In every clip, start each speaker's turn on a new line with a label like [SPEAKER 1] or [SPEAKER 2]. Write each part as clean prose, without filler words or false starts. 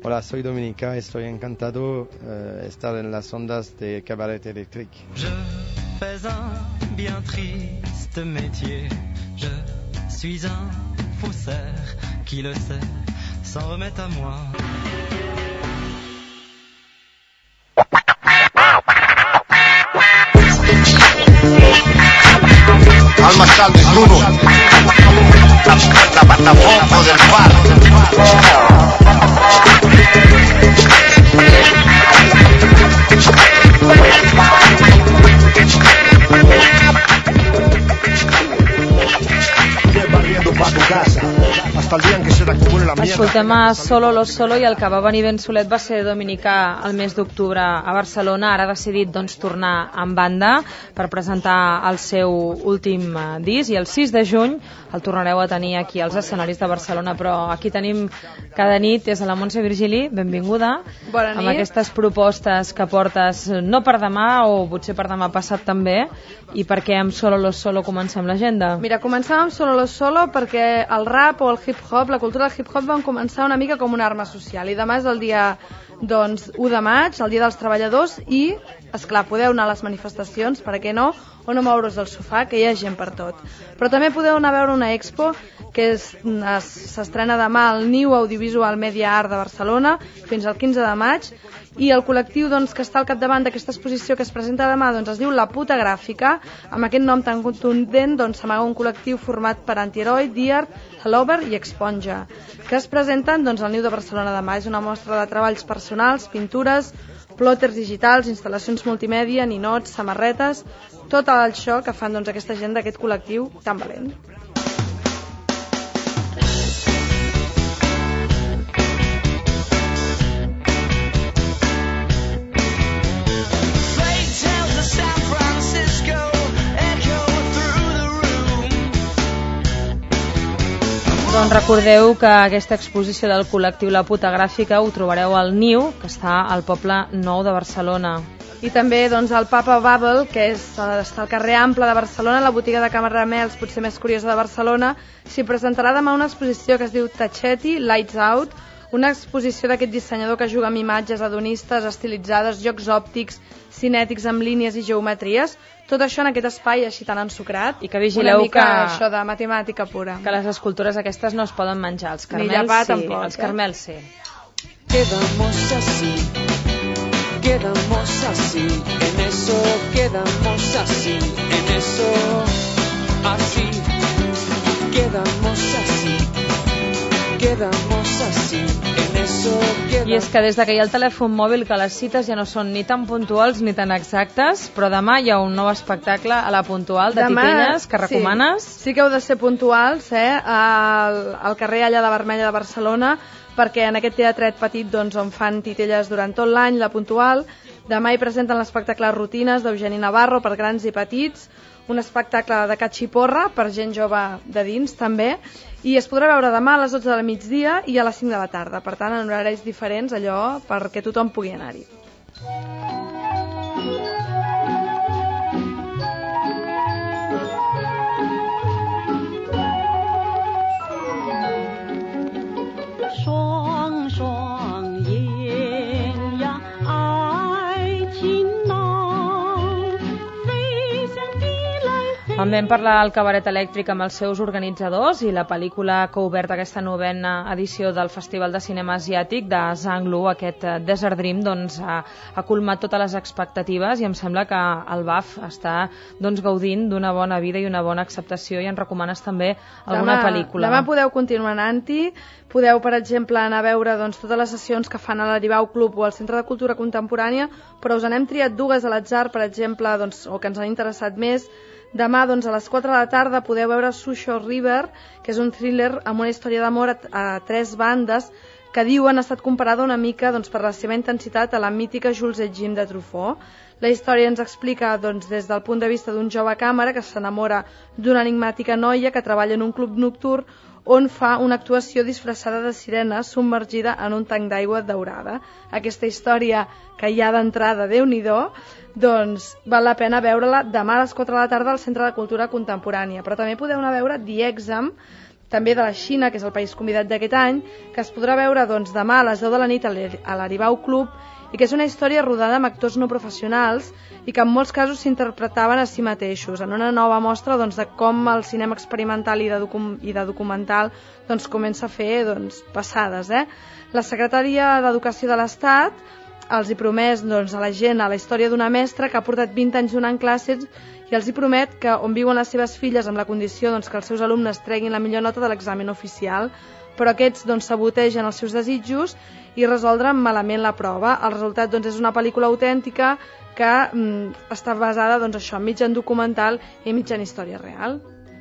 [SPEAKER 1] Hola, soy Dominica, estoy encantado de estar en las ondas de Cabaret Electric.
[SPEAKER 2] Je fais un bien triste métier, je suis un faussaire qui le sait, s'en remet à moi.
[SPEAKER 3] Alma Salve, Bruno, la patafonco del bar. Barriendo pa' tu casa, hasta el día en que se te acumule la mierda.
[SPEAKER 4] Escoltem a Solo Lo Solo, i el que va venir ben solet va ser Dominica el mes d'octubre a Barcelona. Ara ha decidit tornar en banda per presentar el seu últim disc, i el 6 de juny el tornareu a tenir aquí als escenaris de Barcelona. Però aquí tenim cada nit és a la Montse Virgili, benvinguda.
[SPEAKER 5] Bona nit.
[SPEAKER 4] Amb aquestes propostes que portes, no per demà o potser per demà passat també. I per què amb Solo Lo Solo comencem l'agenda?
[SPEAKER 5] Mira, comencem amb Solo Lo Solo perquè el rap o el hip-hop, la cultura del hip-hop van començar una mica com una arma social, i demà és el dia 1 de maig, el dia dels treballadors, i, esclar, podeu anar a les manifestacions, per què no, o no moure's del sofà, que hi ha gent per tot. Però també podeu anar a veure una expo que s'estrena demà al Niu Audiovisual Media Art de Barcelona fins al 15 de maig, i el col·lectiu que està al capdavant d'aquesta exposició que es presenta demà es diu La Puta Gràfica. Amb aquest nom tan contundent s'amaga un col·lectiu format per Antiheroi, Diart, Hellover i Exponja, que es presenten al Niu de Barcelona demà. És una mostra de treballs personals, pintures, plòters digitals, instal·lacions multimèdia, ninots, samarretes, tot això que fan aquesta gent d'aquest col·lectiu tan valent.
[SPEAKER 4] Doncs recordeu que aquesta exposició del col·lectiu La Puta Gràfica ho trobareu al Niu, que està al Poble Nou de Barcelona.
[SPEAKER 5] I també el Papa Bubble, que està al carrer Ample de Barcelona, la botiga de caramels potser més curiosa de Barcelona, s'hi presentarà demà una exposició que es diu Tachetti, Lights Out, una exposició d'aquest dissenyador que juga amb imatges hedonistes, estilitzades, jocs òptics, cinètics amb línies i geometries, tot això en aquest espai així tan ensucrat.
[SPEAKER 4] I que vigileu
[SPEAKER 5] una mica això de matemàtica pura.
[SPEAKER 4] Que les escultures aquestes no es poden menjar, els carmels
[SPEAKER 5] ni llepar,
[SPEAKER 4] sí,
[SPEAKER 5] tampoc,
[SPEAKER 4] els carmels sí.
[SPEAKER 6] Quedamos así, en eso, quedamos así, en eso, así, quedamos así, en eso,
[SPEAKER 4] I és que des que hi ha el telèfon mòbil que les cites ja no són ni tan puntuals ni tan exactes, però demà hi ha un nou espectacle a la Puntual de Titelles que recomanes.
[SPEAKER 5] Sí que heu de ser puntuals al carrer allà de Vermella de Barcelona, perquè en aquest teatret petit on fan titelles durant tot l'any, la Puntual. Demà hi presenten l'espectacle Rutines d'Eugeni Navarro per grans i petits, un espectacle de catxiporra per gent jove de dins també, i es podrà veure demà a les 12 del migdia i a les 5 de la tarda, per tant en horaris diferents, allò perquè tothom pugui anar-hi.
[SPEAKER 4] En vam parlar al Cabaret Elèctric amb els seus organitzadors, i la pel·lícula que ha obert aquesta 9a edició del Festival de Cinema Asiàtic de Zhang Lu, aquest Desert Dream, ha colmat totes les expectatives, i em sembla que el BAF està gaudint d'una bona vida i una bona acceptació, i en recomanes també alguna pel·lícula.
[SPEAKER 5] Demà podeu continuar anant-hi, podeu per exemple anar a veure totes les sessions que fan a l'Aribau Club o al Centre de Cultura Contemporània, però us n'hem triat dues a l'atzar, per exemple, o que ens han interessat més. Demà, a les 4 de la tarda, podeu veure Susho River, que és un thriller amb una història d'amor a 3 bandes que diuen ha estat comparada una mica per la seva intensitat a la mítica Jules et Jim de Truffaut. La història ens explica des del punt de vista d'un jove càmera que s'enamora d'una enigmàtica noia que treballa en un club nocturn on fa una actuació disfressada de sirena submergida en un tanc d'aigua daurada. Aquesta història que hi ha d'entrada, Déu-n'hi-do, val la pena veure-la demà a les 4 de la tarda al Centre de Cultura Contemporània. Però també podeu anar a veure The Exam, també de la Xina, que és el país convidat d'aquest any, que es podrà veure doncs, demà a les 10 de la nit a l'Aribau Club, i que és una història rodada amb actors no professionals i que en molts casos s'interpretaven a si mateixos, en una nova mostra doncs, de com el cinema experimental i de documental doncs, comença a fer doncs, passades. La Secretaria d'Educació de l'Estat els hi promès doncs, a la gent a la història d'una mestra que ha portat 20 anys donant classes i els hi promet que on viuen les seves filles amb la condició doncs, que els seus alumnes treguin la millor nota de l'examen oficial, però aquests doncs, sabotegen els seus desitjos i resoldre malament la prova. El resultat doncs, és una pel·lícula autèntica que està basada doncs, això, mig en documental i mig en història real.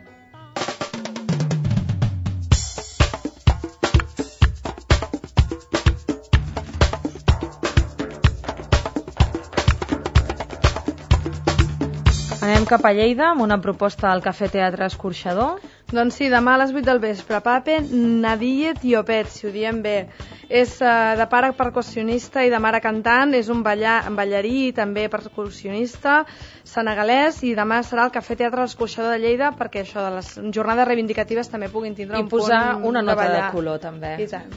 [SPEAKER 4] Anem cap a Lleida amb una proposta del Cafè Teatre Escorxador.
[SPEAKER 5] Doncs sí, demà a les 8 del vespre, Pape Nadille Tiopet, si ho diem bé. És de pare percussionista i de mare cantant, és un ballarí i també percussionista senegalès, i demà serà al Cafè Teatre Escorxador de Lleida perquè això de les jornades reivindicatives també puguin tindre un punt de ballar.
[SPEAKER 4] I posar una nota de color també.
[SPEAKER 5] I tant.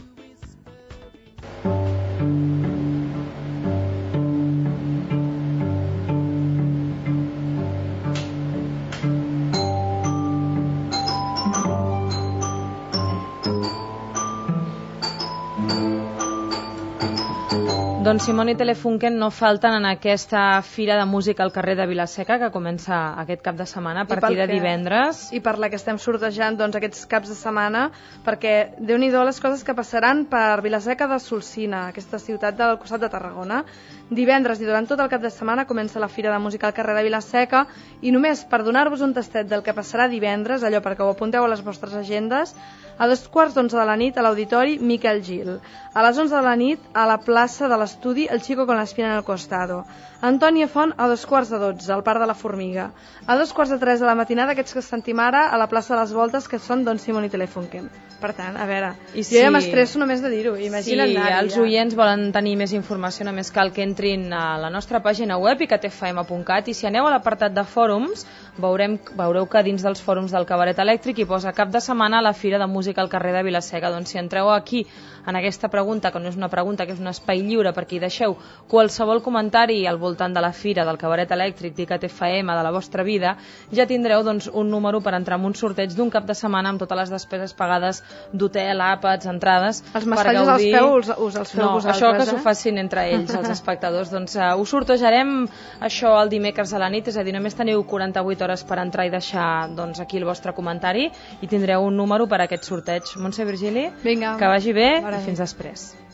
[SPEAKER 4] Doncs Simón i Telefunken no falten en aquesta fira de música al carrer de Vila-seca que comença aquest cap de setmana a partir de divendres.
[SPEAKER 5] I per la que estem sortejant doncs, aquests caps de setmana, perquè Déu-n'hi-do les coses que passaran per Vila-seca de Solsina, aquesta ciutat del costat de Tarragona. Divendres i durant tot el cap de setmana comença la fira de música al carrer de Vila-seca i només per donar-vos un tastet del que passarà divendres, allò perquè ho apunteu a les vostres agendes, a 2:15 de la nit a l'Auditori Miquel Gil. A les 11 de la nit a la plaça de l'Estudi El Chico con la espina en el costado. Antònia Font a 2:15 al Parc de la Formiga. A 2:45 de la matinada aquests que sentim ara a la plaça de les Voltes, que són Don Simón i Telefunken. Per tant, a veure, jo ja m'estresso només de dir-ho. Imagina't
[SPEAKER 4] si
[SPEAKER 5] anar-hi.
[SPEAKER 4] Els oients volen tenir més informació, només cal que entrin a la nostra pàgina web icatfm.cat, i si aneu a l'apartat de fòrums veureu que dins dels fòrums del Cabaret Elèctric hi posa cap de setmana a la Fira de Música al carrer de Vila-seca. Doncs si entreu aquí en aquesta pregunta, que no és una pregunta, que és un espai lliure perquè hi deixeu qualsevol comentari al voltant de la Fira del Cabaret Elèctric d'ICAT FM, de la vostra vida, ja tindreu doncs, un número per entrar en un sorteig d'un cap de setmana amb totes les despeses pagades d'hotel, àpats, entrades.
[SPEAKER 5] Els massatges als peus us els feu vosaltres,
[SPEAKER 4] això que s'ho facin entre ells, els espectadors. Doncs us sortejarem això el dimecres a la nit, és a dir, només teniu 48 hores per entrar i deixar doncs, aquí el vostre comentari i tindreu un número per a aquest sorteig. Montse, Virgili,
[SPEAKER 5] vinga,
[SPEAKER 4] que vagi bé i fins després.